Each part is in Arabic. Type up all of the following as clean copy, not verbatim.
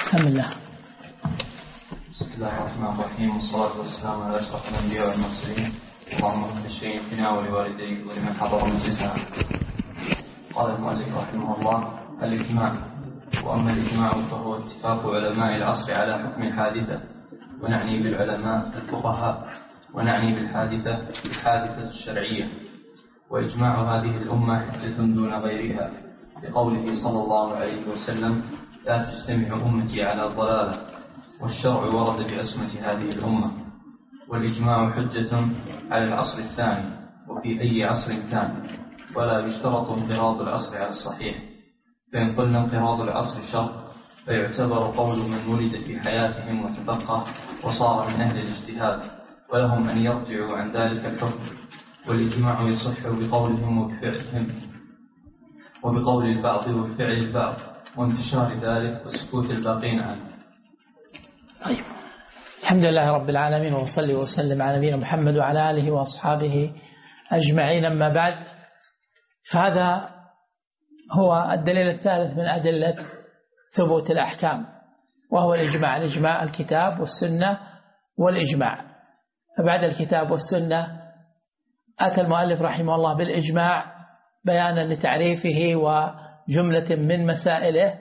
بسم الله. بسم الله الرحمن الرحيم، والصلاة والسلام على أشرف الأنبياء والمرسلين. اللهم اغفر لشيخنا ولوالديك ولمن حضر مجلسنا. قال المؤلف رحمه الله: الإجماع. وأما الإجماع فهو اتفاق علماء العصر على حكم الحادثة، ونعني بالعلماء الفقهاء، ونعني بالحادثة الشرعية. وإجماع هذه الأمة حجة دون غيرها، بقوله صلى الله عليه وسلم: لا تجتمع أمتي على الضلالة. والشرع ورد بعصمة هذه الأمة. والإجماع حجة على العصر الثاني وفي أي عصر كان، ولا يشترط انقراض العصر على الصحيح. فإن قلنا انقراض العصر شرط، فيعتبر قول من ولد في حياتهم وتفقه وصار من أهل الاجتهاد، ولهم أن يرجعوا عن ذلك الحكم. والإجماع يصح بقولهم وبفعلهم، وبقول البعض وبفعل البعض، وانتشار ذلك وسكوت الباقين عنه. طيب، الحمد لله رب العالمين، وصلي وسلم على نبينا محمد وعلى آله وأصحابه أجمعين. أما بعد، فهذا هو الدليل الثالث من أدلة ثبوت الأحكام، وهو الإجماع. الإجماع الكتاب والسنة والإجماع. فبعد الكتاب والسنة أتى المؤلف رحمه الله بالإجماع بيانا لتعريفه وجملة من مسائله،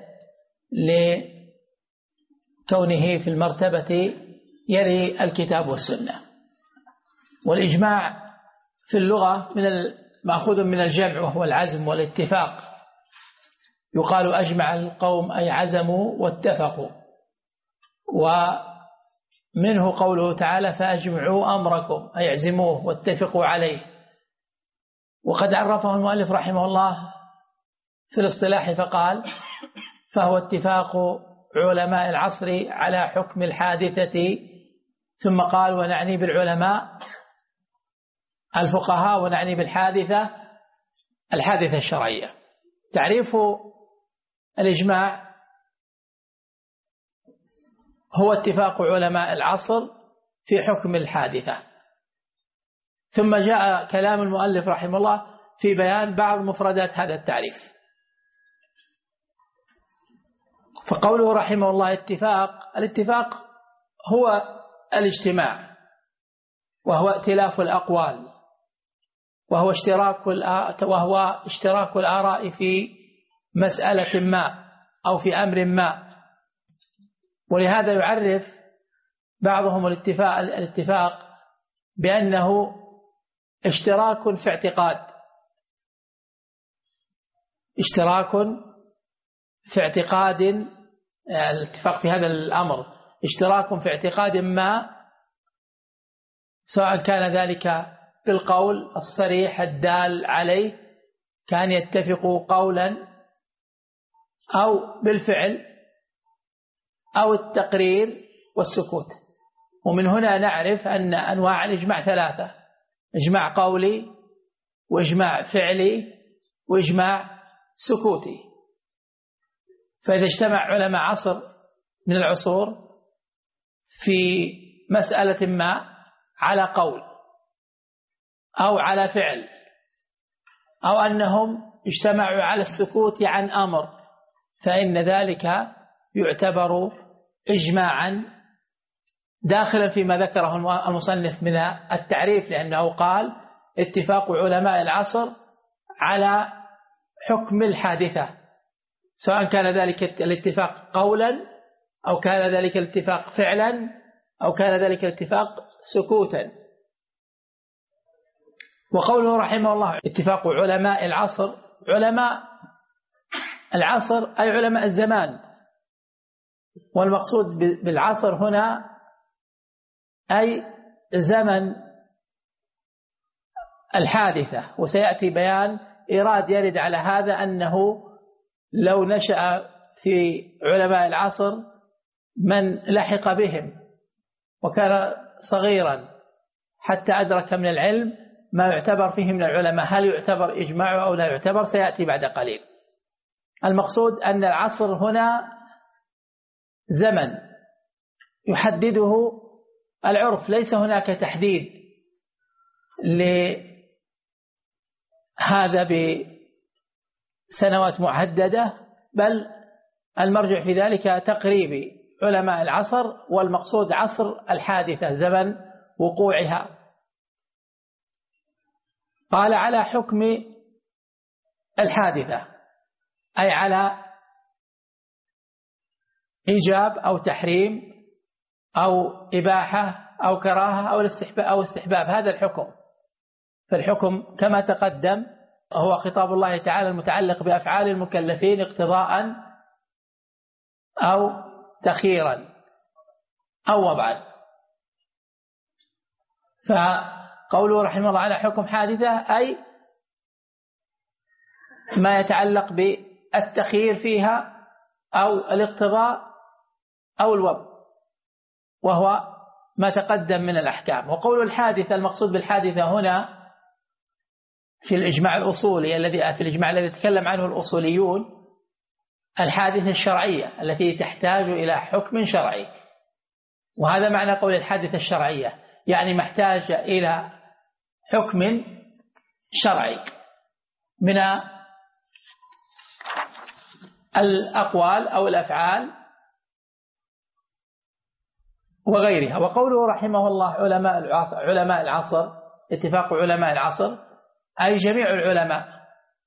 لكونه في المرتبة يلي الكتاب والسنة. والإجماع في اللغة مأخوذ من الجمع، وهو العزم والاتفاق. يقال أجمع القوم أي عزموا واتفقوا. ومنه قوله تعالى: فأجمعوا أمركم أي اعزموه واتفقوا عليه. وقد عرفه المؤلف رحمه الله في الاصطلاح فقال: فهو اتفاق علماء العصر على حكم الحادثة. ثم قال: ونعني بالعلماء الفقهاء، ونعني بالحادثة الحادثة الشرعية. تعريف الإجماع هو اتفاق علماء العصر في حكم الحادثة. ثم جاء كلام المؤلف رحمه الله في بيان بعض مفردات هذا التعريف. فقوله رحمه الله الاتفاق هو الاجتماع، وهو ائتلاف الأقوال، وهو اشتراك الآراء في مسألة ما أو في أمر ما. ولهذا يعرف بعضهم الاتفاق بأنه اشتراك في اعتقاد، الاتفاق في هذا الأمر اشتراك في اعتقاد ما، سواء كان ذلك بالقول الصريح الدال عليه، كان يتفقوا قولا أو بالفعل أو التقرير والسكوت. ومن هنا نعرف أن أنواع الإجماع ثلاثة: إجماع قولي، وإجماع فعلي، وإجماع سكوتي. فإذا اجتمع علماء عصر من العصور في مسألة ما على قول أو على فعل، أو أنهم اجتمعوا على السكوت عن أمر، فإن ذلك يعتبر إجماعا داخلا فيما ذكره المصنف من التعريف، لأنه قال: اتفاق علماء العصر على حكم الحادثة، سواء كان ذلك الاتفاق قولا، أو كان ذلك الاتفاق فعلا، أو كان ذلك الاتفاق سكوتا. وقوله رحمه الله اتفاق علماء العصر، علماء العصر أي علماء الزمان. والمقصود بالعصر هنا أي زمن الحادثة. وسيأتي بيان إيراد يرد على هذا، أنه لو نشأ في علماء العصر من لحق بهم وكان صغيرا حتى أدرك من العلم ما يعتبر فيه من العلماء، هل يعتبر إجماع أو لا يعتبر؟ سيأتي بعد قليل. المقصود أن العصر هنا زمن يحدده العرف، ليس هناك تحديد لهذا بسنوات محددة، بل المرجع في ذلك تقريبي، علماء العصر، والمقصود عصر الحادثة زمن وقوعها. قال على حكم الحادثة، أي على إيجاب أو تحريم أو إباحة أو كراهة أو استحباب، هذا الحكم. فالحكم كما تقدم هو خطاب الله تعالى المتعلق بأفعال المكلفين اقتضاء أو تخييرا أو وضعا. فقوله رحمه الله على حكم حادثة أي ما يتعلق بالتخيير فيها أو الاقتضاء أو الوضع، وهو ما تقدم من الأحكام. وقول الحادثة المقصود بالحادثة هنا في الإجماع الأصولي الذي تكلم عنه الأصوليون الحادثة الشرعية التي تحتاج إلى حكم شرعي، وهذا معنى قول الحادثة الشرعية، يعني محتاج إلى حكم شرعي من الأقوال أو الأفعال وغيرها. وقوله رحمه الله علماء العصر، اتفاق علماء العصر أي جميع العلماء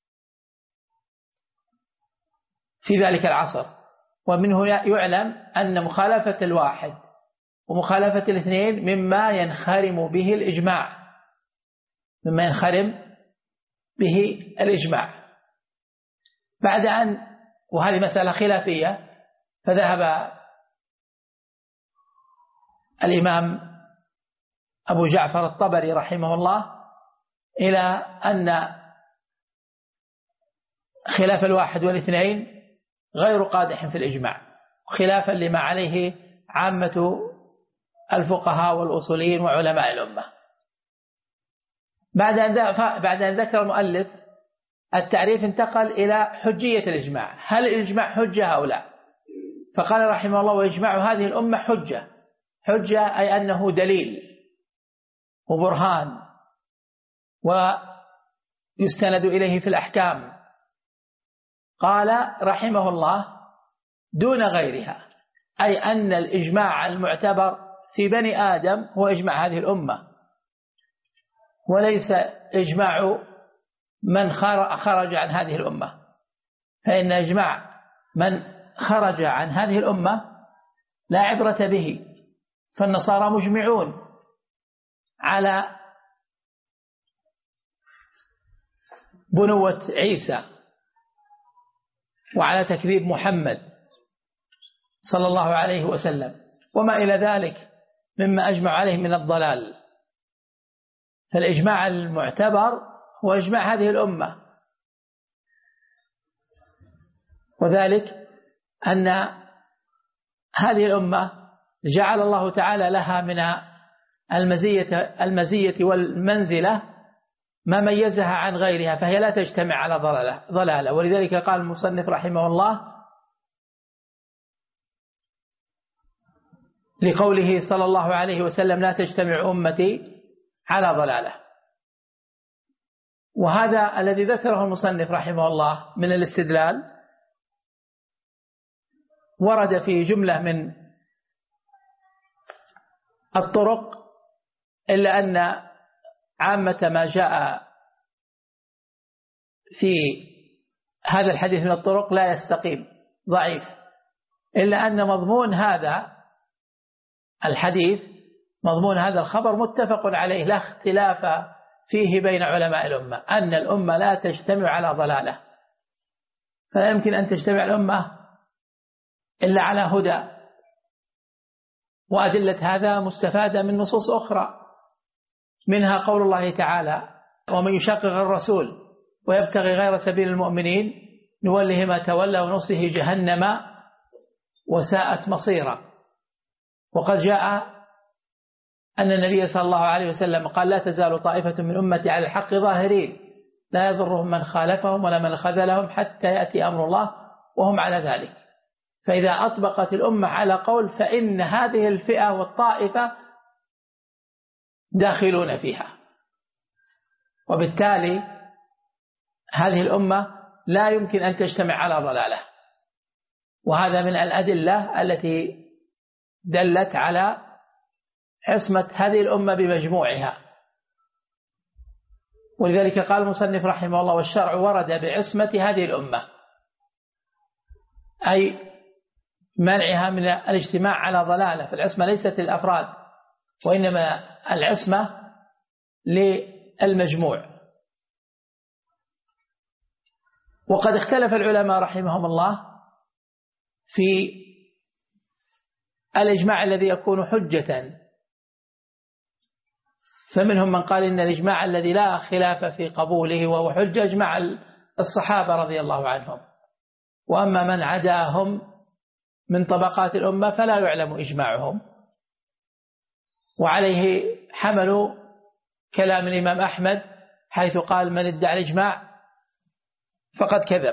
في ذلك العصر. ومنه يعلم أن مخالفة الواحد ومخالفة الاثنين مما ينخرم به الإجماع، بعد أن، وهذه مسألة خلافية، فذهب الإمام أبو جعفر الطبري رحمه الله إلى أن خلاف الواحد والاثنين غير قادح في الإجماع، خلافا لما عليه عامة الفقهاء والأصوليين وعلماء الأمة. بعد أن ذكر المؤلف التعريف انتقل إلى حجية الإجماع، هل الإجماع حجة أو لا؟ فقال رحمه الله: وإجماع هذه الأمة حجة أي أنه دليل وبرهان ويستند إليه في الأحكام. قال رحمه الله: دون غيرها، أي أن الإجماع المعتبر في بني آدم هو إجماع هذه الأمة، وليس إجماع من خرج عن هذه الأمة، فإن إجماع من خرج عن هذه الأمة لا عبرة به. فالنصارى مجمعون على بنوة عيسى وعلى تكذيب محمد صلى الله عليه وسلم وما إلى ذلك مما أجمع عليه من الضلال. فالإجماع المعتبر هو إجماع هذه الأمة، وذلك أن هذه الأمة جعل الله تعالى لها من المزية والمنزلة ما ميزها عن غيرها، فهي لا تجتمع على ضلالة. ولذلك قال المصنف رحمه الله لقوله صلى الله عليه وسلم: لا تجتمع أمتي على ضلالة. وهذا الذي ذكره المصنف رحمه الله من الاستدلال ورد في جملة من الطرق، إلا أن عامة ما جاء في هذا الحديث من الطرق لا يستقيم، ضعيف، إلا أن مضمون هذا الحديث، مضمون هذا الخبر متفق عليه، لا اختلاف فيه بين علماء الأمة، أن الأمة لا تجتمع على ضلالة، فلا يمكن أن تجتمع الأمة إلا على هدى. وأدلة هذا مستفادة من نصوص أخرى، منها قول الله تعالى: ومن يشاقق الرسول ويبتغي غير سبيل المؤمنين نوله ما تولى ونصله جهنم وساءت مصيرا. وقد جاء أن النبي صلى الله عليه وسلم قال: لا تزال طائفة من أمتي على الحق ظاهرين لا يضرهم من خالفهم ولا من خذلهم حتى يأتي أمر الله وهم على ذلك. فإذا أطبقت الأمة على قول فإن هذه الفئة والطائفة داخلون فيها، وبالتالي هذه الأمة لا يمكن أن تجتمع على ضلالة. وهذا من الأدلة التي دلت على عصمة هذه الأمة بمجموعها. ولذلك قال المصنف رحمه الله: والشرع ورد بعصمة هذه الأمة، أي منعها من الاجتماع على ضلالة. فالعصمة ليست للأفراد، وإنما العصمة للمجموع. وقد اختلف العلماء رحمهم الله في الإجماع الذي يكون حجة، فمنهم من قال إن الإجماع الذي لا خلاف في قبوله وهو حجة إجماع الصحابة رضي الله عنهم، وأما من عداهم من طبقات الأمة فلا يعلم إجماعهم. وعليه حملوا كلام الإمام أحمد حيث قال: من ادعى الإجماع فقد كذب.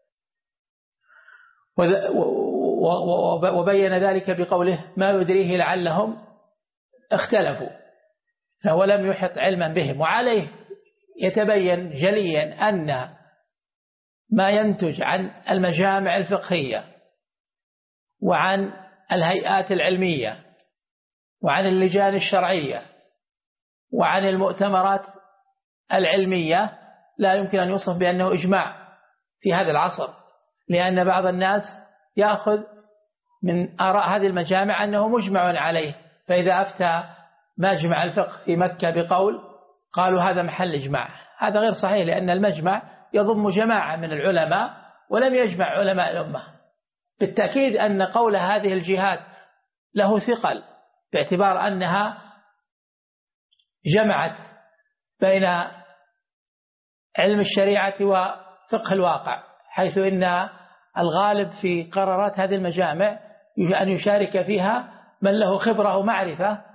وبين ذلك بقوله: ما يدريه لعلهم اختلفوا، فهو لم يحط علما بهم. وعليه يتبين جليا أن ما ينتج عن المجامع الفقهية وعن الهيئات العلمية وعن اللجان الشرعية وعن المؤتمرات العلمية لا يمكن أن يوصف بأنه إجماع في هذا العصر، لأن بعض الناس يأخذ من آراء هذه المجامع أنه مجمع عليه، فإذا أفتى مجمع الفقه في مكة بقول قالوا هذا محل إجماع. هذا غير صحيح، لأن المجمع يضم جماعة من العلماء ولم يجمع علماء الأمة. بالتأكيد أن قول هذه الجهات له ثقل، باعتبار أنها جمعت بين علم الشريعة وفقه الواقع، حيث إن الغالب في قرارات هذه المجامع أن يشارك فيها من له خبرة ومعرفة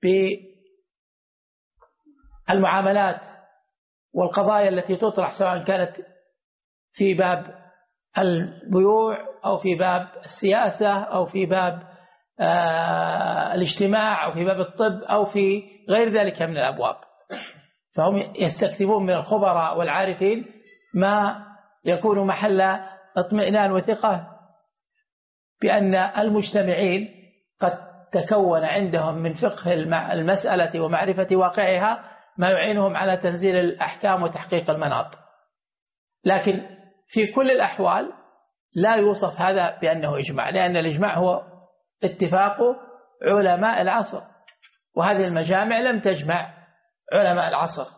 بالمعاملات والقضايا التي تطرح، سواء كانت في باب البيوع أو في باب السياسة أو في باب الاجتماع أو في باب الطب أو في غير ذلك من الأبواب. فهم يستكتبون من الخبراء والعارفين ما يكون محل اطمئنان وثقة بأن المجتمعين قد تكون عندهم من فقه المسألة ومعرفة واقعها ما يعينهم على تنزيل الأحكام وتحقيق المناط. لكن في كل الأحوال لا يوصف هذا بأنه إجماع، لأن الإجماع هو اتفاق علماء العصر، وهذه المجامع لم تجمع علماء العصر،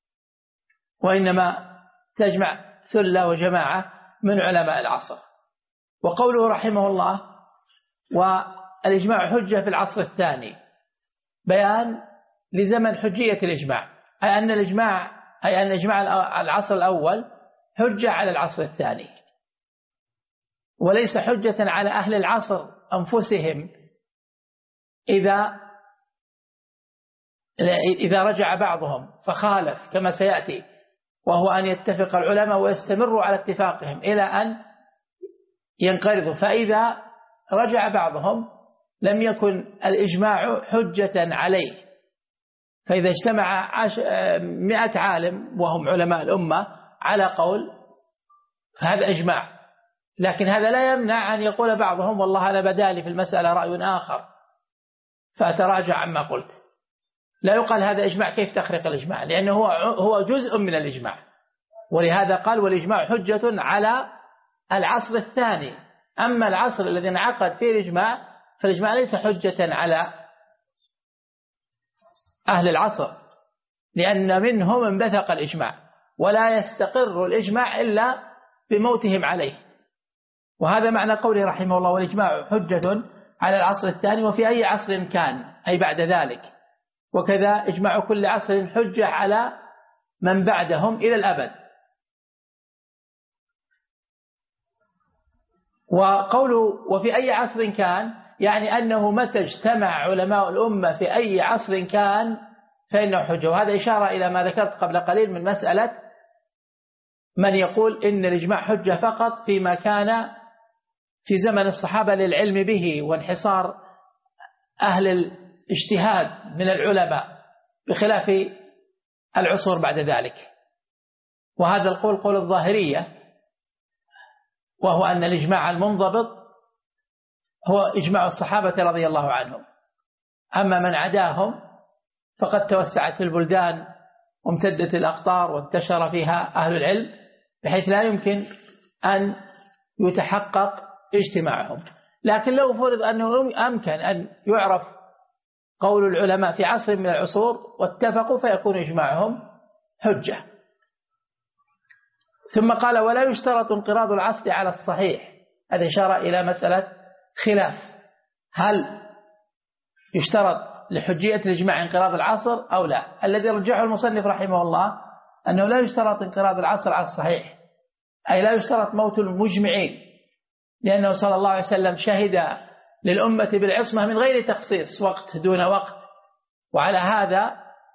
وإنما تجمع ثلة وجماعة من علماء العصر. وقوله رحمه الله: والإجماع حجة في العصر الثاني، بيان لزمن حجية الإجماع، أي أن إجماع العصر الأول حجة على العصر الثاني، وليس حجة على أهل العصر أنفسهم إذا رجع بعضهم فخالف كما سيأتي، وهو أن يتفق العلماء ويستمروا على اتفاقهم إلى أن ينقرضوا. فإذا رجع بعضهم لم يكن الإجماع حجة عليه. فإذا اجتمع 100 عالم وهم علماء الأمة على قول فهذا إجماع، لكن هذا لا يمنع أن يقول بعضهم والله أنا بدالي في المسألة رأي آخر فأتراجع عما قلت. لا يقال هذا إجماع، كيف تخرق الإجماع؟ لأنه هو جزء من الإجماع. ولهذا قال: والإجماع حجة على العصر الثاني. أما العصر الذي انعقد فيه الإجماع فالإجماع ليس حجة على أهل العصر، لأن منهم انبثق الإجماع، ولا يستقر الإجماع إلا بموتهم عليه. وهذا معنى قوله رحمه الله: والإجماع حجة على العصر الثاني وفي أي عصر كان، أي بعد ذلك. وكذا إجماع كل عصر حجة على من بعدهم إلى الأبد. وقوله وفي أي عصر كان يعني أنه متى اجتمع علماء الأمة في أي عصر كان فإنه حجة. وهذا إشارة إلى ما ذكرت قبل قليل من مسألة من يقول إن الإجماع حجة فقط فيما كان في زمن الصحابة للعلم به وانحصار أهل الاجتهاد من العلماء، بخلاف العصور بعد ذلك. وهذا القول قول الظاهرية، وهو أن الإجماع المنضبط هو إجماع الصحابة رضي الله عنهم. أما من عداهم فقد توسعت في البلدان وامتدت الأقطار وانتشر فيها أهل العلم بحيث لا يمكن أن يتحقق اجتماعهم. لكن لو فرض أنه أمكن أن يعرف قول العلماء في عصر من العصور واتفقوا فيكون إجماعهم حجة. ثم قال ولا يشترط انقراض العصر على الصحيح. هذا إشارة إلى مسألة خلاف، هل يشترط لحجية الإجماع انقراض العصر أو لا؟ الذي رجحه المصنف رحمه الله أنه لا يشترط انقراض العصر على الصحيح، أي لا يشترط موت المجمعين، لأنه صلى الله عليه وسلم شهد للأمة بالعصمة من غير تخصيص وقت دون وقت، وعلى هذا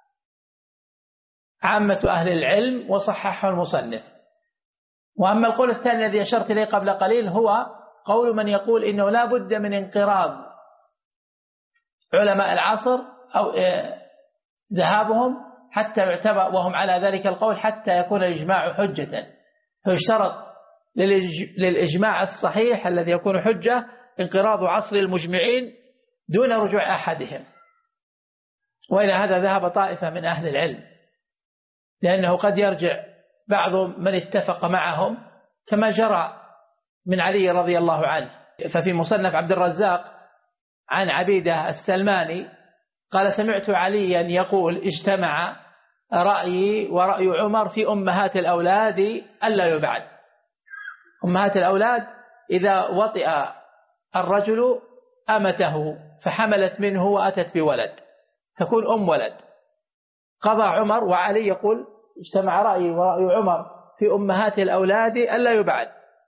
عامة أهل العلم وصححه المصنف. وأما القول الثاني الذي أشرت إليه قبل قليل هو قول من يقول إنه لا بد من انقراض علماء العصر أو ذهابهم حتى يعتبر، وهم على ذلك القول، حتى يكون الإجماع حجة. فيشترط للإجماع الصحيح الذي يكون حجة انقراض عصر المجمعين دون رجوع أحدهم. وإلى هذا ذهب طائفة من أهل العلم، لأنه قد يرجع بعض من اتفق معهم كما جرى من علي رضي الله عنه. ففي مصنف عبد الرزاق عن عبيدة السلماني قال سمعت عليا يقول اجتمع رأيي ورأي عمر في أمهات الأولاد ألا يبعد. أمهات الأولاد إذا وطئ الرجل أمته فحملت منه وأتت بولد تكون أم ولد. قضى عمر وعلي يقول اجتمع رأيي ورأي عمر في أمهات الأولاد ألا يبعد،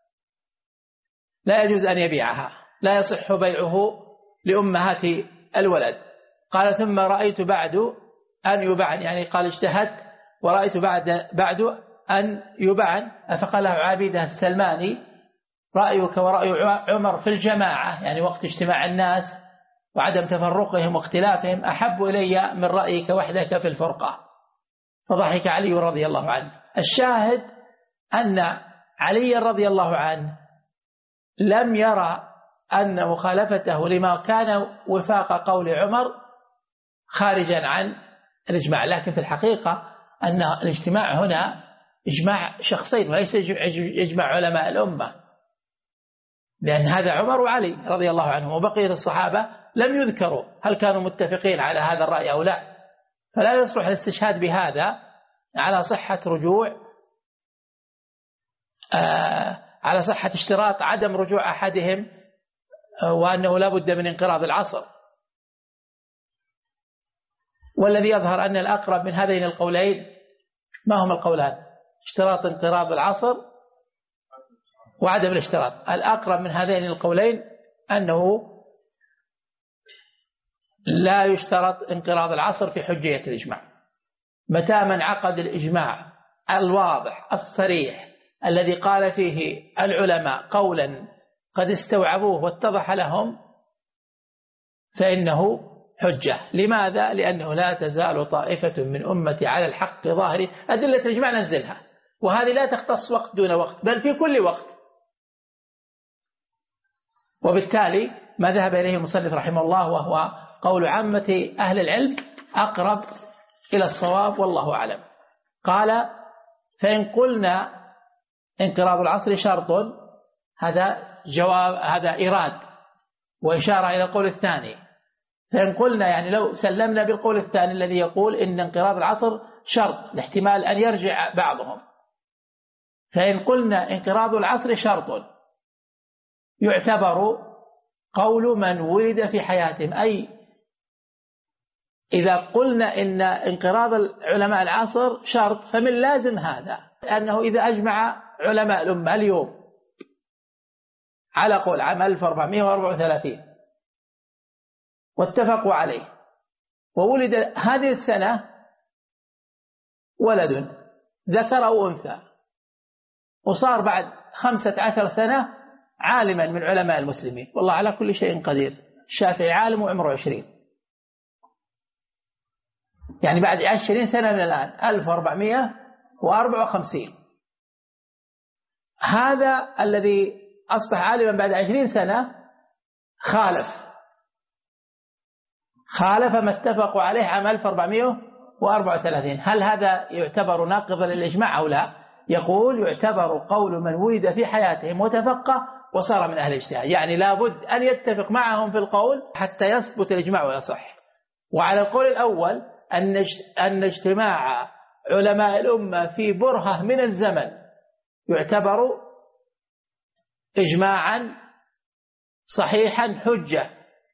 لا يجوز أن يبيعها، لا يصح بيعه لأمهات الولد. قال ثم رأيت بعد أن يبعن، يعني قال اجتهدت ورأيت بعد أن يبعن. فقال له عبيدة السلماني رأيك ورأي عمر في الجماعة، يعني وقت اجتماع الناس وعدم تفرقهم واختلافهم، أحب إلي من رأيك وحدك في الفرقة. فضحك علي رضي الله عنه. الشاهد أن علي رضي الله عنه لم يرى أن مخالفته لما كان وفاق قول عمر خارجا عن الإجماع، لكن في الحقيقة أن الاجتماع هنا إجماع شخصين وليس إجماع علماء الأمة، لأن هذا عمر وعلي رضي الله عنهم، وبقية الصحابة لم يذكروا هل كانوا متفقين على هذا الرأي أو لا. فلا يصلح الاستشهاد بهذا على صحة رجوع على صحة اشتراط عدم رجوع أحدهم وأنه لا بد من انقراض العصر. والذي يظهر أن الأقرب من هذين القولين ما هم القولان؟ اشتراط انقراض العصر وعدم الاشتراط. الأقرب من هذين القولين أنه لا يشترط انقراض العصر في حجية الإجماع. متى من عقد الإجماع الواضح الصريح الذي قال فيه العلماء قولا قد استوعبوه واتضح لهم فإنه حجة. لماذا؟ لأنه لا تزال طائفة من أمتي على الحق ظاهرين. أدلة الإجماع نزلها، وهذه لا تختص وقت دون وقت بل في كل وقت. وبالتالي ما ذهب إليه المصنف رحمه الله وهو قول عامة أهل العلم أقرب إلى الصواب والله أعلم. قال فإن قلنا انقراض العصر شرط، هذا جواب، هذا إيراد وإشارة إلى القول الثاني. فإن قلنا يعني لو سلمنا بالقول الثاني الذي يقول إن انقراض العصر شرط لاحتمال أن يرجع بعضهم، فإن قلنا انقراض العصر شرط يعتبر قول من ولد في حياتهم، أي إذا قلنا إن انقراض علماء العصر شرط فمن لازم هذا أنه إذا أجمع علماء الأمة اليوم على قول عام 1434 واتفقوا عليه وولد هذه السنة ولد ذكر أو أنثى وصار بعد 15 سنة عالما من علماء المسلمين، والله على كل شيء قدير، الشافعي عالم وعمره 20، يعني بعد 20 سنة من الآن 1454 هذا الذي أصبح عالما بعد 20 سنة خالف ما اتفقوا عليه عام 1434. هل هذا يعتبر ناقضا للإجماع أو لا؟ يقول يعتبر قول من ولد في حياتهم وتفقه وصار من أهل الاجتهاد، يعني لابد أن يتفق معهم في القول حتى يثبت الإجماع ويصح. وعلى القول الأول أن اجتماع علماء الأمة في برهة من الزمن يعتبر إجماعا صحيحا حجة،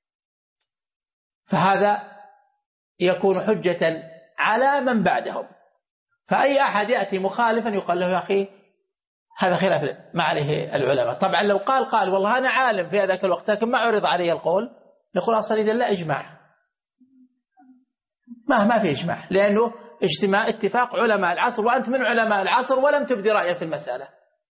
فهذا يكون حجة على من بعدهم. فأي أحد يأتي مخالفا يقال له يا أخي هذا خلاف ما عليه العلماء. طبعا لو قال والله أنا عالم في ذاك الوقت لكن ما عرض علي القول، نقول أصلا إذا لا إجماع، ما في إجماع، لأنه اتفاق علماء العصر وأنت من علماء العصر ولم تبدي رأيا في المسألة،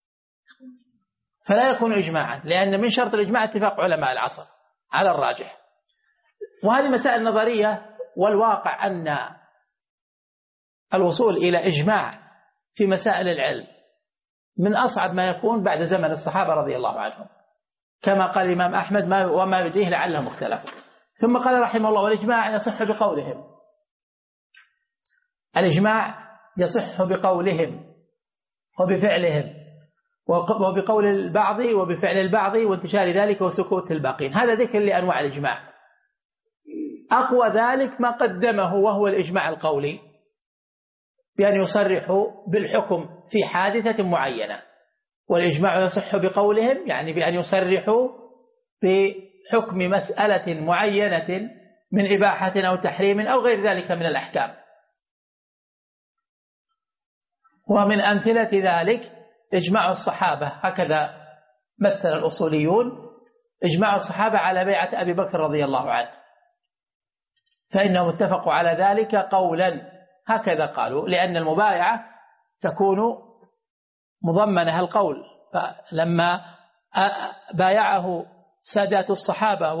فلا يكون إجماعا، لأن من شرط الإجماع اتفاق علماء العصر على الراجح. وهذه مسائل نظرية، والواقع أن الوصول إلى إجماع في مسائل العلم من أصعب ما يكون بعد زمن الصحابة رضي الله عنهم، كما قال الإمام أحمد وما يديه لعلهم اختلفوا. ثم قال رحمه الله والإجماع يصح بقولهم، الإجماع يصح بقولهم وبفعلهم وبقول البعض وبفعل البعض وانتشار ذلك وسكوت الباقين. هذا ذكر لأنواع الإجماع. أقوى ذلك ما قدمه وهو الإجماع القولي، بأن يصرحوا بالحكم في حادثة معينة، والإجماع يصح بقولهم يعني بأن يصرحوا بحكم مسألة معينة من إباحة أو تحريم أو غير ذلك من الأحكام. ومن أمثلة ذلك إجماع الصحابة، هكذا مثل الأصوليون إجماع الصحابة على بيعة أبي بكر رضي الله عنه، فإنهم اتفقوا على ذلك قولا، هكذا قالوا، لأن المبايعة تكون مضمنها القول، فلما بايعه سادات الصحابة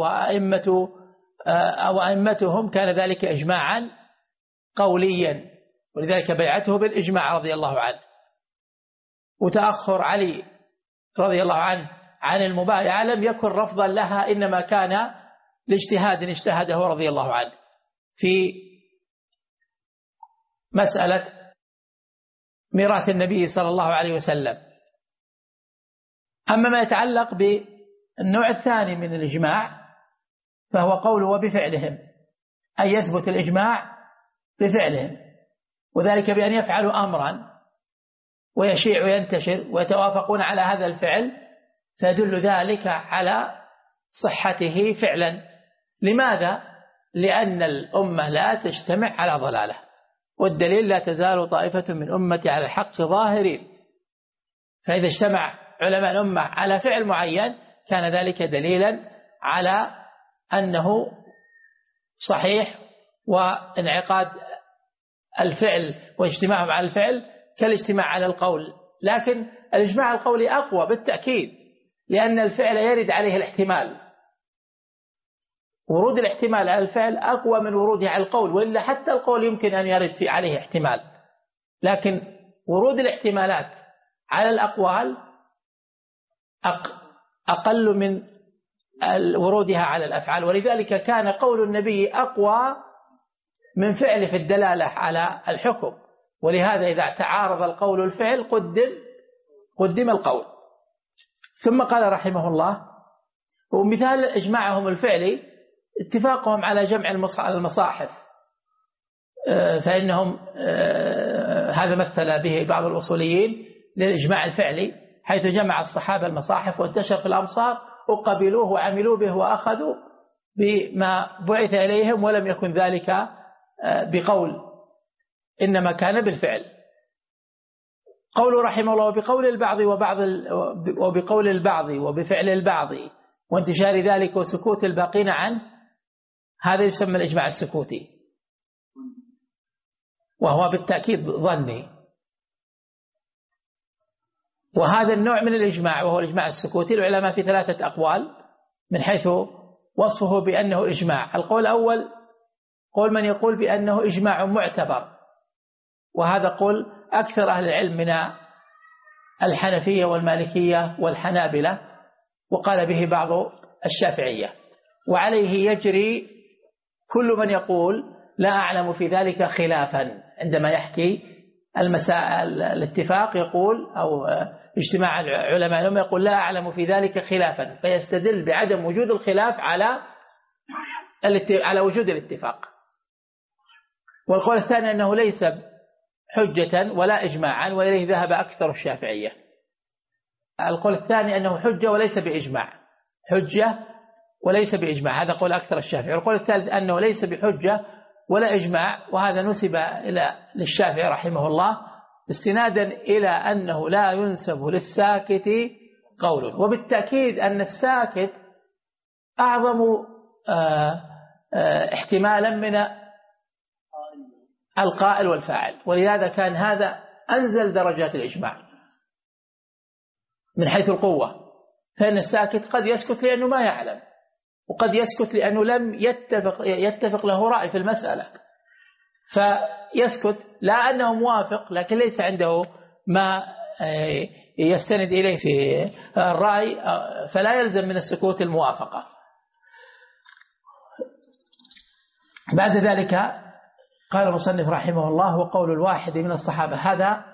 وأئمتهم كان ذلك إجماعا قوليا، ولذلك بيعته بالإجماع رضي الله عنه. وتأخر علي رضي الله عنه عن المبايعة لم يكن رفضا لها، إنما كان لاجتهاد اجتهده رضي الله عنه في مسألة ميراث النبي صلى الله عليه وسلم. أما ما يتعلق بالنوع الثاني من الإجماع فهو قوله وبفعلهم، أن يثبت الإجماع بفعلهم، وذلك بأن يفعلوا أمرا ويشيع وينتشر ويتوافقون على هذا الفعل، فيدل ذلك على صحته فعلا. لماذا؟ لأن الأمة لا تجتمع على ضلالة، والدليل لا تزال طائفة من أمتي على الحق ظاهرين. فإذا اجتمع علماء الأمة على فعل معين كان ذلك دليلا على أنه صحيح، وانعقاد الفعل واجتماعهم على الفعل كالاجتماع على القول. لكن الإجماع القولي أقوى بالتأكيد، لأن الفعل يرد عليه الاحتمال، ورود الاحتمال على الفعل أقوى من وروده على القول، وإلا حتى القول يمكن أن يرد في عليه احتمال، لكن ورود الاحتمالات على الأقوال أقل من ورودها على الأفعال. ولذلك كان قول النبي أقوى من فعله في الدلالة على الحكم، ولهذا إذا تعارض القول والفعل قدم القول. ثم قال رحمه الله ومثال إجماعهم الفعلي اتفاقهم على جمع المصاحف، فإنهم هذا مثل به بعض الأصوليين للإجماع الفعلي، حيث جمع الصحابة المصاحف وانتشر في الأمصار وقبلوه وعملوا به وأخذوا بما بعث إليهم، ولم يكن ذلك بقول إنما كان بالفعل. قوله رحمه الله وبقول البعض وبفعل البعض وانتشار ذلك وسكوت الباقين عنه، هذا يسمى الإجماع السكوتي، وهو بالتأكيد ظني. وهذا النوع من الإجماع وهو الإجماع السكوتي العلماء في 3 أقوال من حيث وصفه بأنه إجماع. القول الأول قول من يقول بأنه إجماع معتبر، وهذا قول أكثر أهل العلم من الحنفية والمالكية والحنابلة، وقال به بعض الشافعية. وعليه يجري كل من يقول لا أعلم في ذلك خلافا. عندما يحكي المسائل الاتفاق يقول أو اجتماع العلماء لما يقول لا أعلم في ذلك خلافا، فيستدل بعدم وجود الخلاف على وجود الاتفاق. والقول الثاني أنه ليس حجة ولا إجماعا، وإليه ذهب أكثر الشافعية. القول الثاني أنه حجة وليس بإجماع، حجة وليس بإجماع، هذا قول أكثر الشافعي. والقول الثالث أنه ليس بحجة ولا إجماع، وهذا نسب للشافعي رحمه الله استنادا إلى أنه لا ينسب للساكت قول، وبالتأكيد أن الساكت أعظم احتمالا من القائل والفاعل، ولهذا كان هذا أنزل درجات الإجماع من حيث القوة. فإن الساكت قد يسكت لأنه ما يعلم، وقد يسكت لأنه لم يتفق له رأي في المسألة، فيسكت لا أنه موافق لكن ليس عنده ما يستند إليه في الرأي، فلا يلزم من السكوت الموافقة. بعد ذلك قال المصنف رحمه الله وقول الواحد من الصحابة، هذا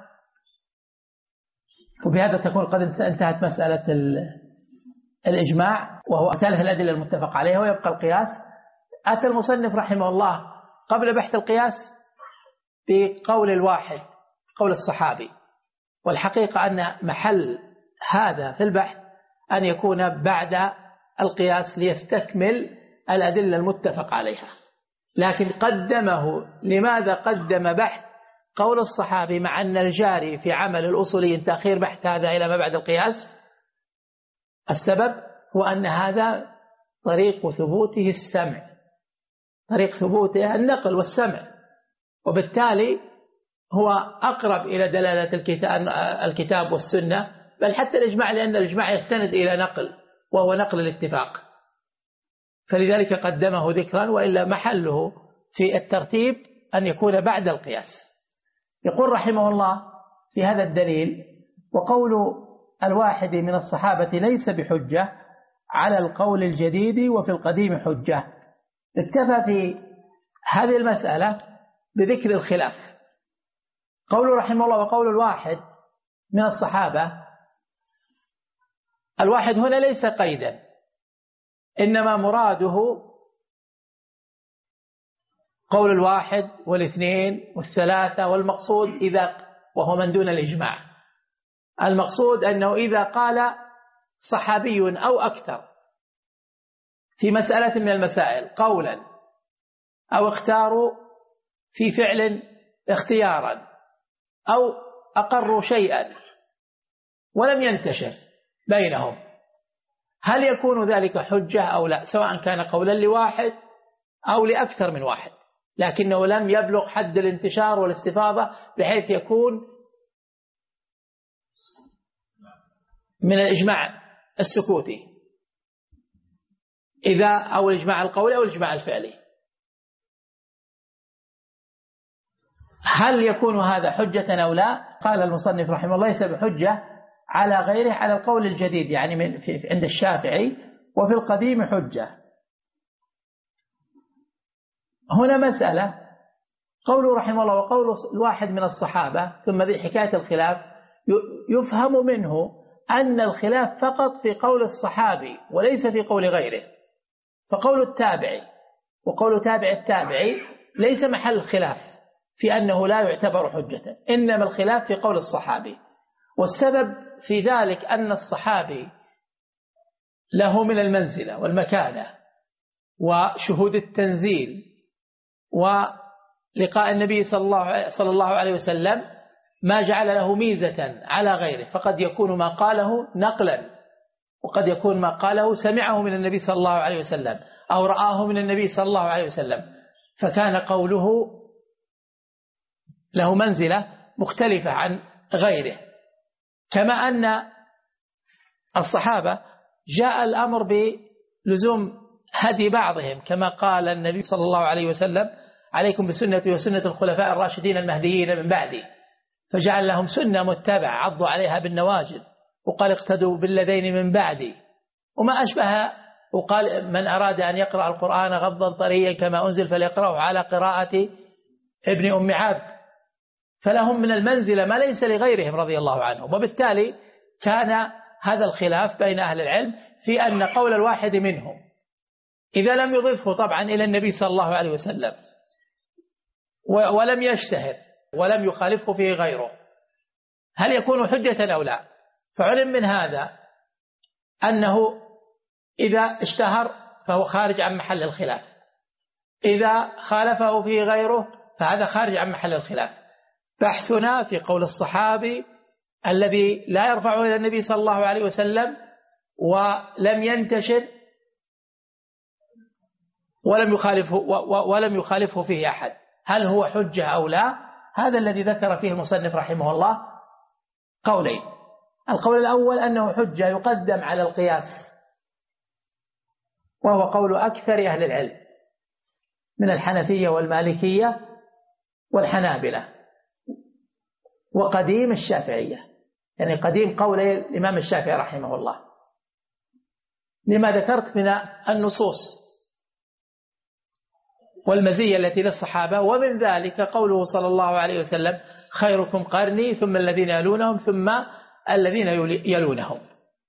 وبهذا تكون قد انتهت مسألة الإجماع وهو ثالث الأدلة المتفق عليها، ويبقى القياس. أتى المصنف رحمه الله قبل بحث القياس بقول الواحد، قول الصحابي، والحقيقة أن محل هذا في البحث أن يكون بعد القياس ليستكمل الأدلة المتفق عليها، لكن قدمه. لماذا قدم بحث قول الصحابي مع أن الجاري في عمل الأصولي تأخير بحث هذا إلى ما بعد القياس؟ السبب هو أن هذا طريق ثبوته السمع، طريق ثبوته النقل والسمع، وبالتالي هو أقرب إلى دلالة الكتاب والسنة، بل حتى الإجماع، لأن الإجماع يستند إلى نقل وهو نقل الاتفاق، فلذلك قدمه ذكرا، وإلا محله في الترتيب أن يكون بعد القياس. يقول رحمه الله في هذا الدليل وقول الواحد من الصحابة ليس بحجة على القول الجديد وفي القديم حجة. اكتفى في هذه المسألة بذكر الخلاف. قول رحمه الله وقول الواحد من الصحابة، الواحد هنا ليس قيدا، إنما مراده قول الواحد والاثنين والثلاثة، والمقصود وهو من دون الإجماع، المقصود أنه إذا قال صحابي أو أكثر في مسألة من المسائل قولا، أو اختاروا في فعل اختيارا، أو أقروا شيئا ولم ينتشر بينهم، هل يكون ذلك حجة أو لا، سواء كان قولا لواحد أو لأكثر من واحد، لكنه لم يبلغ حد الانتشار والاستفاضة بحيث يكون من الإجماع السكوتي أو الإجماع القولي أو الإجماع الفعلي. هل يكون هذا حجة أو لا؟ قال المصنف رحمه الله ليس بحجة على غيره، على القول الجديد يعني عند الشافعي، وفي القديم حجة. هنا مسألة، قوله رحمه الله وقول الواحد من الصحابة ثم ذي حكاية الخلاف، يفهم منه أن الخلاف فقط في قول الصحابي وليس في قول غيره، فقول التابعي وقول تابع التابعي ليس محل خلاف في أنه لا يعتبر حجة، إنما الخلاف في قول الصحابي. والسبب في ذلك أن الصحابي له من المنزلة والمكانة وشهود التنزيل ولقاء النبي صلى الله عليه وسلم ما جعل له ميزة على غيره، فقد يكون ما قاله نقلا، وقد يكون ما قاله سمعه من النبي صلى الله عليه وسلم أو رآه من النبي صلى الله عليه وسلم، فكان قوله له منزلة مختلفة عن غيره. كما أن الصحابة جاء الأمر بلزوم هدي بعضهم، كما قال النبي صلى الله عليه وسلم عليكم بسنتي وسنة الخلفاء الراشدين المهديين من بعدي، فجعل لهم سنة متبعة عضوا عليها بالنواجذ، وقال اقتدوا بالذين من بعدي، وما أشبه وقال من أراد أن يقرأ القرآن غضا طريا كما أنزل فليقرأه على قراءة ابن أم عبد، فلهم من المنزلة ما ليس لغيرهم رضي الله عنهم. وبالتالي كان هذا الخلاف بين أهل العلم في أن قول الواحد منهم إذا لم يضفه طبعا إلى النبي صلى الله عليه وسلم ولم يشتهر ولم يخالفه فيه غيره هل يكون حجة أو لا؟ فعلم من هذا أنه إذا اشتهر فهو خارج عن محل الخلاف، إذا خالفه فيه غيره فهذا خارج عن محل الخلاف. بحثنا في قول الصحابي الذي لا يرفعه إلى النبي صلى الله عليه وسلم ولم ينتشر ولم يخالفه فيه أحد، هل هو حجة أو لا؟ هذا الذي ذكر فيه المصنف رحمه الله قولين. القول الأول أنه حجة يقدم على القياس، وهو قول أكثر أهل العلم من الحنفية والمالكية والحنابلة وقديم الشافعية، يعني قديم قول الإمام الشافعي رحمه الله، لما ذكرت من النصوص والمزية التي للصحابة. ومن ذلك قوله صلى الله عليه وسلم خيركم قرني ثم الذين يلونهم ثم الذين يلونهم.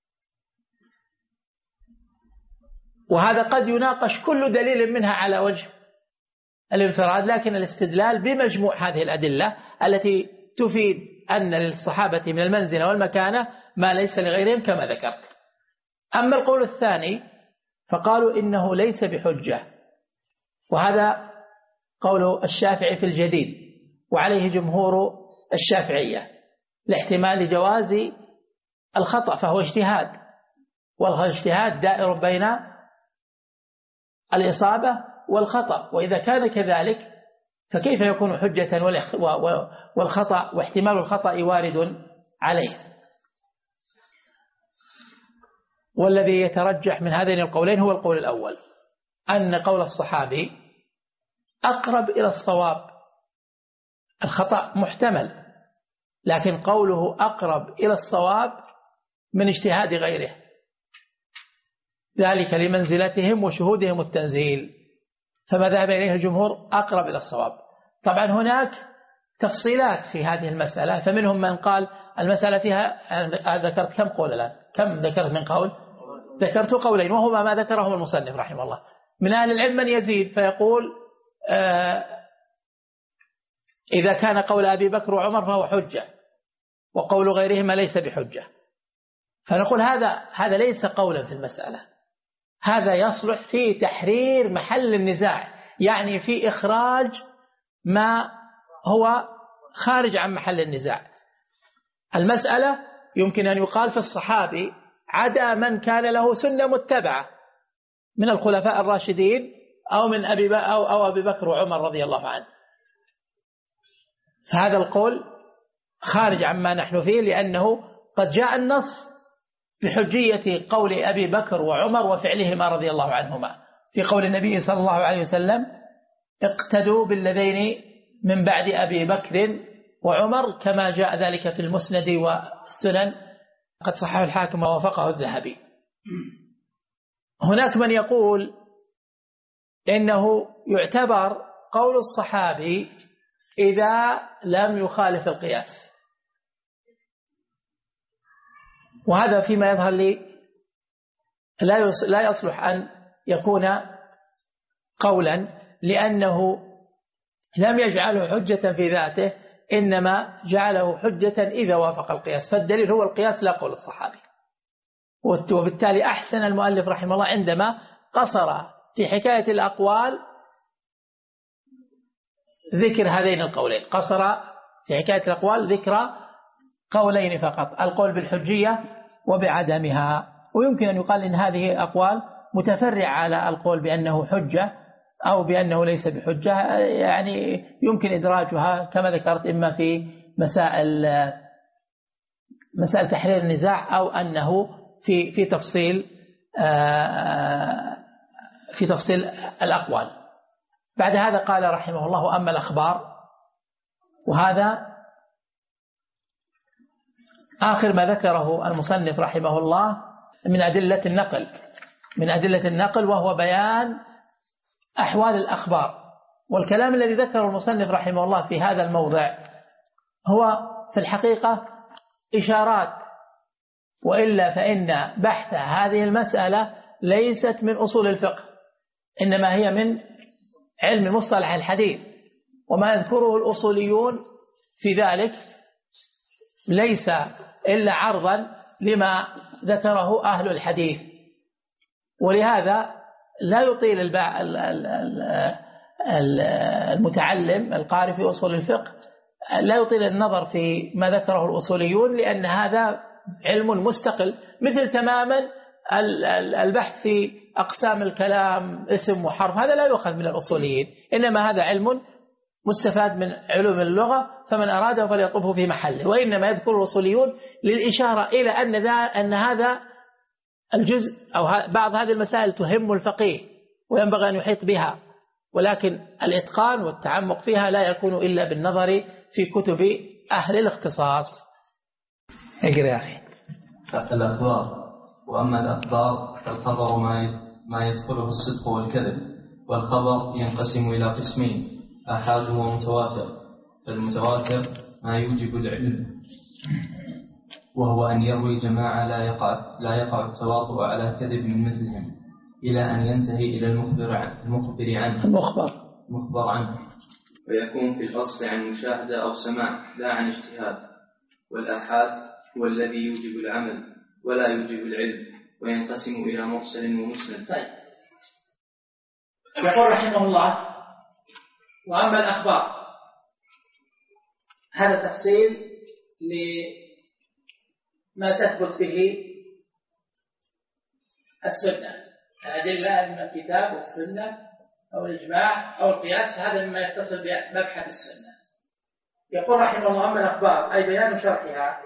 وهذا قد يناقش كل دليل منها على وجه الانفراد، لكن الاستدلال بمجموع هذه الأدلة التي تفيد أن للصحابة من المنزلة والمكانة ما ليس لغيرهم كما ذكرت. أما القول الثاني فقالوا إنه ليس بحجة، وهذا قول الشافعي في الجديد وعليه جمهور الشافعية، لاحتمال جواز الخطأ، فهو اجتهاد، والاجتهاد دائر بين الإصابة والخطأ، وإذا كان كذلك فكيف يكون حجة والخطأ واحتمال الخطأ وارد عليه؟ والذي يترجح من هذين القولين هو القول الأول، أن قول الصحابي أقرب إلى الصواب، الخطأ محتمل، لكن قوله أقرب إلى الصواب من اجتهاد غيره، ذلك لمنزلتهم وشهودهم التنزيل، فما ذهب إليه الجمهور أقرب إلى الصواب. طبعا هناك تفصيلات في هذه المسألة، فمنهم من قال المسألة فيها، ذكرت كم قول الآن؟ كم ذكرت من قول؟ ذكرت قولين وهما ما ذكرهم المصنف رحمه الله. من أهل العلم من يزيد فيقول إذا كان قول أبي بكر وعمر فهو حجة، وقول غيرهما ليس بحجة، فنقول هذا ليس قولا في المسألة، هذا يصلح في تحرير محل النزاع، يعني في إخراج ما هو خارج عن محل النزاع. المسألة يمكن أن يقال في الصحابي عدا من كان له سنة متبعة من الخلفاء الراشدين أو من أبي بكر وعمر رضي الله عنه، فهذا القول خارج عما نحن فيه، لأنه قد جاء النص بحجية قول أبي بكر وعمر وفعلهما رضي الله عنهما في قول النبي صلى الله عليه وسلم اقتدوا بالذين من بعد أبي بكر وعمر، كما جاء ذلك في المسند والسنن، قد صححه الحاكم ووافقه الذهبي. هناك من يقول إنه يعتبر قول الصحابي إذا لم يخالف القياس، وهذا فيما يظهر لي لا يصلح أن يكون قولا، لأنه لم يجعله حجة في ذاته، إنما جعله حجة إذا وافق القياس، فالدليل هو القياس لا قول الصحابي. وبالتالي أحسن المؤلف رحمه الله عندما قصر في حكاية الأقوال ذكر هذين القولين، قصر في حكاية الأقوال ذكر قولين فقط، القول بالحجية وبعدمها. ويمكن أن يقال إن هذه أقوال متفرعة على القول بأنه حجة أو بأنه ليس بحجة، يعني يمكن إدراجها كما ذكرت إما في مسائل تحرير النزاع، أو أنه في تفصيل الأقوال. بعد هذا قال رحمه الله أما الأخبار، وهذا آخر ما ذكره المصنف رحمه الله من أدلة النقل، من أدلة النقل، وهو بيان أحوال الأخبار. والكلام الذي ذكره المصنف رحمه الله في هذا الموضع هو في الحقيقة إشارات، وإلا فإن بحث هذه المسألة ليست من أصول الفقه، إنما هي من علم مصطلح الحديث، وما يذكره الأصوليون في ذلك ليس إلا عرضا لما ذكره أهل الحديث. ولهذا لا يطيل المتعلم القارئ في أصول الفقه لا يطيل النظر في ما ذكره الأصوليون، لأن هذا علم مستقل، مثل تماما البحث في أقسام الكلام اسم وحرف، هذا لا يؤخذ من الأصوليين، إنما هذا علم مستفاد من علوم اللغة، فمن أراده فليطلبه في محله. وإنما يذكر الأصوليون للإشارة إلى أن هذا الجزء أو بعض هذه المسائل تهم الفقيه وينبغي أن يحيط بها، ولكن الإتقان والتعمق فيها لا يكون إلا بالنظر في كتب أهل الاختصاص. اقرأ يا أخي. الأخبار. وأما الأخبار فالخبر ما يدخله الصدق والكذب، والخبر ينقسم إلى قسمين: آحاد ومتواتر. فالمتواتر ما يوجب العلم، وهو أن يروي جماعة لا يقع التواطؤ على كذب من مثلهم، إلى أن ينتهي إلى المخبر عنه، ويكون في الأصل عن مشاهدة أو سماع لا عن اجتهاد. والآحاد هو الذي يوجب العمل ولا يوجب العلم، وينقسم إلى مرسل ومسند. يقول رحمه الله: وأما الأخبار، هذا تفصيل لما تثبت به السنة، الأدلة من الكتاب والسنة أو الإجماع أو القياس، هذا مما يتصل بمبحث السنة. يقول رحمه الله: أما الأخبار أي بيان شرحها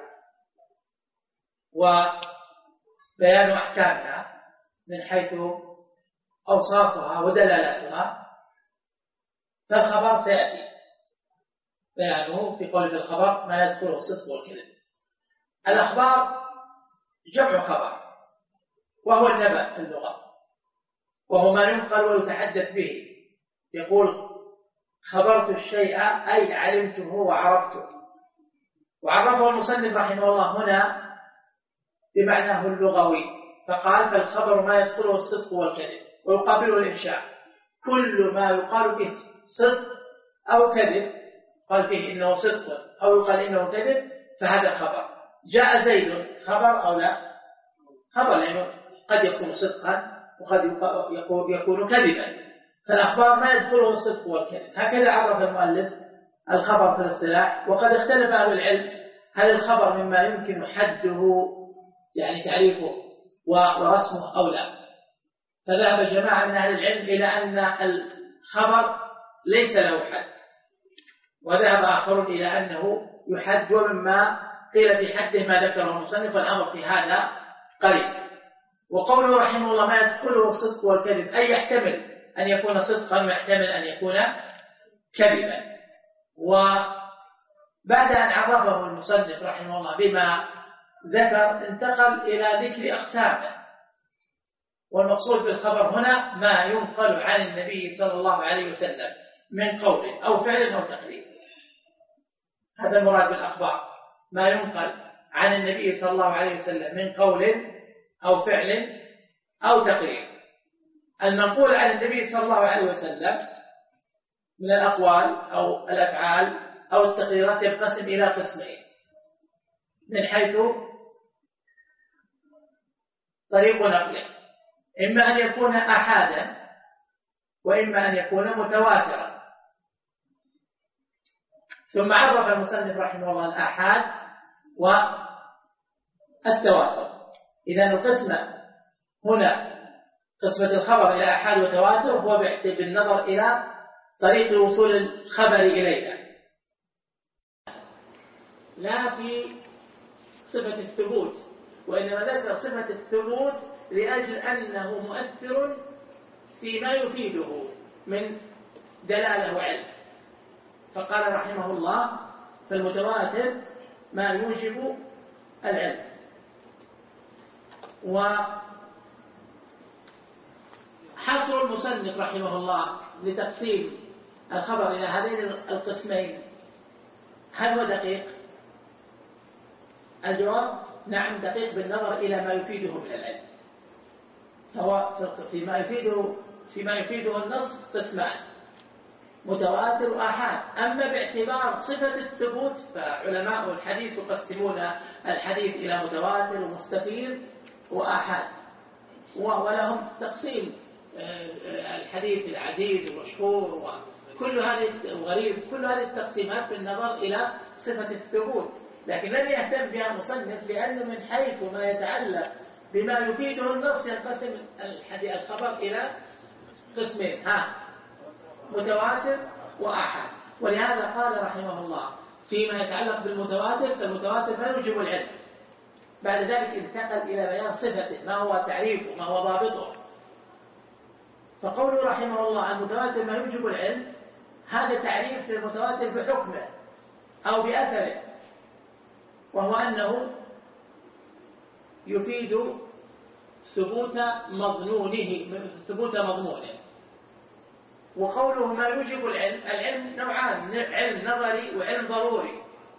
وبيان أحكامها من حيث أوصافها ودلالاتها، فالخبر سيأتي بيانه في قول الخبر ما يدخله الصدق والكذب. الأخبار جمع خبر، وهو النبأ في اللغة، وهو ما ينقل ويتحدث به. يقول: خبرت الشيء أي علمته وعرفته. وعرفه المصنف رحمه الله هنا بمعناه اللغوي، فقال: فالخبر ما يدخله الصدق والكذب، ويقابله الإنشاء. كل ما يقال فيه صدق أو كذب، قال فيه إنه صدق أو يقال إنه كذب، فهذا خبر. جاء زيد، خبر أو لا؟ خبر، لأنه قد يكون صدقا وقد يكون كذبا. فالأخبار ما يدخله الصدق والكذب. هكذا عرف المؤلف الخبر في الاصطلاح. وقد اختلف أهل العلم هل الخبر مما يمكن حده، يعني تعريفه ورسمه، أو لا. فذهب جماعة من أهل العلم إلى أن الخبر ليس له حد، وذهب آخرون إلى أنه يحد، ومما قيل في حده ما ذكره المصنف، والأمر في هذا قريب. وقوله رحمه الله ما يدخله الصدق والكذب أي يحتمل أن يكون صدقا ويحتمل أن يكون كذبا. وبعد أن عرفه المصنف رحمه الله بما ذكر، انتقل إلى ذكر أقسامه. والمقصود بالخبر هنا ما ينقل عن النبي صلى الله عليه وسلم من قول أو فعل أو تقرير. هذا المراد بالأخبار، ما ينقل عن النبي صلى الله عليه وسلم من قول أو فعل أو تقرير. المنقول عن النبي صلى الله عليه وسلم من الأقوال أو الأفعال أو التقريرات ينقسم إلى قسمين، من حيث طريق نقله: إما أن يكون أحادا، وإما أن يكون متواترا. ثم عرف المصنف رحمه الله الآحاد والتواتر. إذن القسمة هنا، قسمة الخبر إلى آحاد وتواتر، هو بالنظر إلى طريق وصول الخبر إلينا، لا في صفة الثبوت، وإنما ذكر صفة الثبوت لأجل أنه مؤثر فيما يفيده من دلالة وعلم. فقال رحمه الله: فالمتواتر ما يوجب العلم. حصر المصنف رحمه الله لتقسيم الخبر إلى هذين القسمين هل هو دقيق؟ الجواب نعم دقيق بالنظر إلى ما يفيده من العلم. فهو فيما يفيده النص قسمان متواتر وآحاد. أما باعتبار صفة الثبوت فعلماء الحديث يقسمون الحديث إلى متواتر ومستفيض وآحاد، ولهم تقسيم الحديث العزيز والمشهور وكل هذه الغريب، كل هذه التقسيمات بالنظر إلى صفة الثبوت، لكن لم يهتم بها المصنف لأنه من حيث ما يتعلق بما يفيده النص ينقسم الخبر إلى قسمين متواتر وآحاد. ولهذا قال رحمه الله فيما يتعلق بالمتواتر فالمتواتر ما يوجب العلم، بعد ذلك انتقل إلى بيان صفته ما هو تعريفه ما هو ضابطه. فقوله رحمه الله المتواتر ما يوجب العلم هذا تعريف للمتواتر بحكمه أو بأثره، وهو أنه يفيد ثبوت مضمونه. وقوله ما يوجب العلم نوعان، علم نظري وعلم ضروري.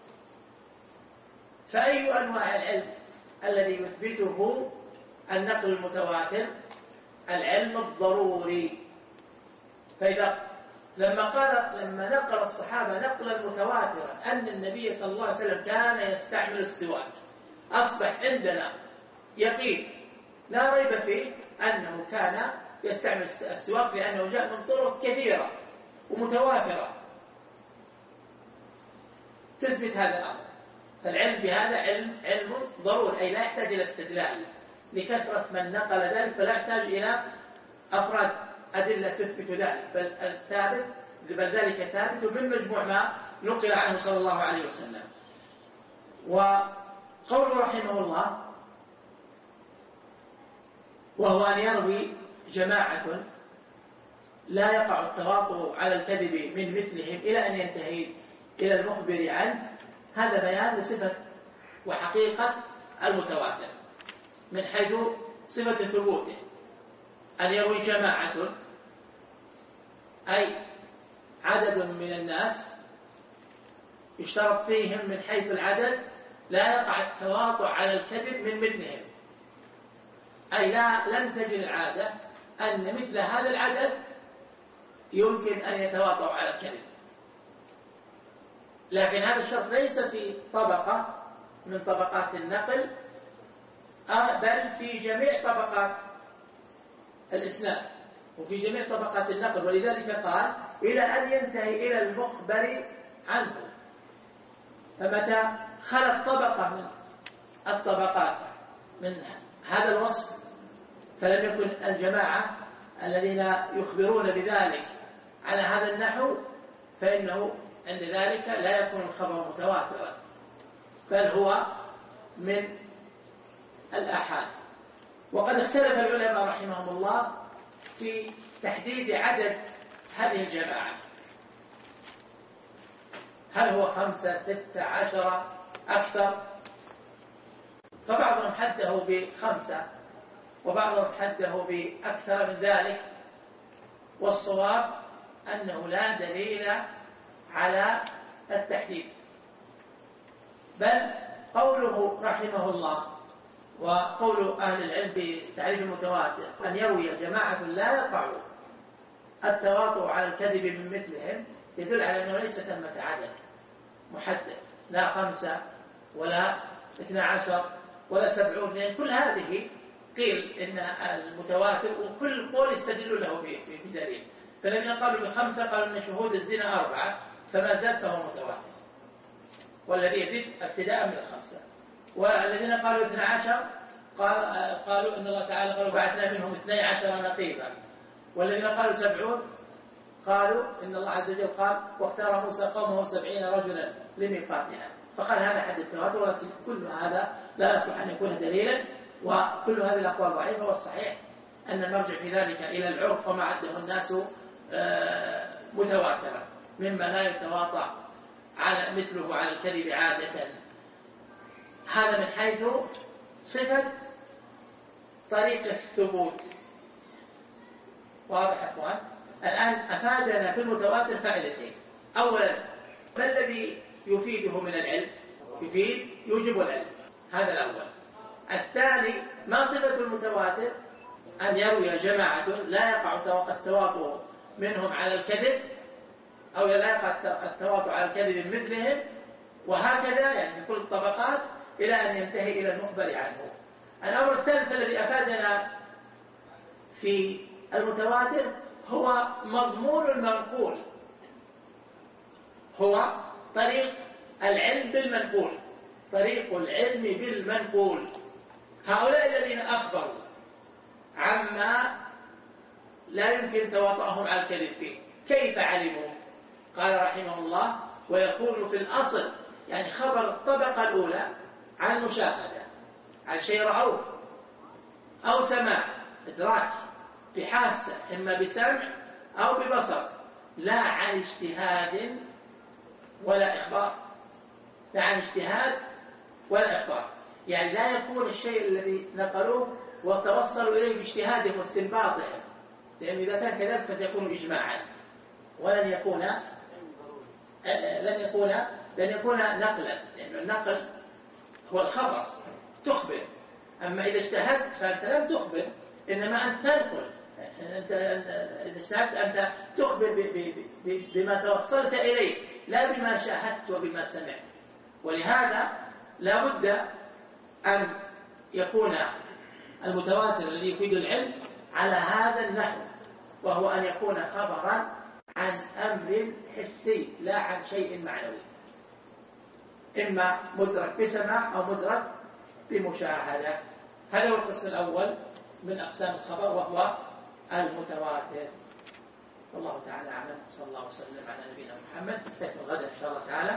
فأي أنواع العلم الذي يثبته النقل المتواتر؟ العلم الضروري. فإذا لما نقل الصحابة نقلا متواترا أن النبي صلى الله عليه وسلم كان يستعمل السواك، أصبح عندنا يقين لا ريب فيه أنه كان يستعمل السواك، لأنه جاء من طرق كثيرة ومتواترة تثبت هذا الأمر. فالعلم بهذا علم ضروري، أي لا يحتاج إلى استدلال لكثرة من نقل ذلك، فلا يحتاج إلى أفراد أدلة تثبت ذلك، بل ذلك ثابت من مجموع ما نقل عنه صلى الله عليه وسلم. وقوله رحمه الله وهو أن يروي جماعة لا يقع التواطؤ على الكذب من مثلهم إلى أن ينتهي إلى المخبر عنه، هذا بيان لصفة وحقيقة المتواتر من حيث صفة ثبوته. أن يروي جماعة أي عدد من الناس يشترط فيهم من حيث العدد لا يقع التواطؤ على الكذب من مثلهم، أي لم تجد العادة أن مثل هذا العدد يمكن أن يتواطؤ على الكذب. لكن هذا الشرط ليس في طبقة من طبقات النقل، بل في جميع طبقات الإسناد وفي جميع طبقات النقل. ولذلك قال إلى أن ينتهي إلى المخبر عنه. فمتى خلت طبقة من الطبقات من هذا الوصف فلم يكن الجماعة الذين يخبرون بذلك على هذا النحو، فإنه عند ذلك لا يكون الخبر متواترا، بل هو من الآحاد. وقد اختلف العلماء رحمهم الله في تحديد عدد هذه الجماعة، هل هو 5 6 10 أكثر؟ فبعضهم حده ب5 وبعضهم حده بأكثر من ذلك، والصواب أنه لا دليل على التحديد، بل قوله رحمه الله وقول أهل العلم بتعريف المتواتر أن يروي جماعة لا يقع التواطؤ على الكذب من مثلهم يدل على أنه ليس ثمة عدد محدد، لا 5 ولا 12 ولا 70، لأن كل هذه قيل إن المتواتر وكل قول يستدل له بدليل. فالذين قالوا ب5 قالوا أن شهود الزنا 4 فما زاد فهو متواتر، والذي يزيد ابتداء من 5. والذين قالوا 12 قالوا إن الله تعالى قالوا بعثنا منهم 12 نقيبا. والذين قالوا 70 قالوا إن الله عز وجل قال واختار موسى قومه 70 رجلا لميقاتنا، فقال هذا حد التواتر. ولكن كل هذا لا يصلح أن يكون دليلا، وكل هذه الأقوال ضعيفة. والصحيح أن نرجع في ذلك إلى العرف وما عده الناس متواترا مما لا يتواطأ على مثله على الكذب عادة. هذا من حيث صفة طريق الثبوت. واضح يا أخوان؟ الآن أفادنا في المتواتر فائدتين. أولا، ما الذي يفيده من العلم؟ يوجب العلم، هذا الأول. الثاني، ما صفة المتواتر؟ أن يروي جماعة لا يقع التواطؤ منهم على الكذب، أو لا يقع التواطؤ على الكذب من مثلهم، وهكذا يعني في كل الطبقات إلى أن ينتهي إلى المخبر عنه. الأمر الثالث الذي أفادنا في المتواتر هو مضمون المنقول، هو طريق العلم بالمنقول، طريق العلم بالمنقول. هؤلاء الذين أخبروا عما لا يمكن تواطؤهم على الكذب فيه، كيف علموا؟ قال رحمه الله: ويكون في الأصل، يعني خبر الطبقة الأولى عن مشاهدة، عن شيء رأوه، أو سماع إدراك في حاسة، إما بسمع أو ببصر، لا عن اجتهاد ولا إخبار، لا عن اجتهاد ولا إخبار. يعني لا يكون الشيء الذي نقلوه وتوصلوا إليه باجتهادهم واستنباطهم، لأن إذا كان كذلك فسيكون إجماعا، ولن يكون نقلا، لأن النقل هو الخبر، تخبر. أما إذا اجتهدت فأنت لم تخبر، إنما أنت تنقل. إذا اجتهدت أنت تخبر بما توصلت إليه، لا بما شاهدت وبما سمعت. ولهذا لا بد أن يكون المتواتر الذي يفيد العلم على هذا النحو، وهو أن يكون خبرا عن أمر حسي لا عن شيء معنوي، إما مدرك بسماع أو مدرك بمشاهدة. هذا هو القسم الأول من أقسام الخبر، وهو المتواتر. والله تعالى أعلم. صلى الله وسلم على نبينا محمد. نستكمل غدا إن شاء الله تعالى.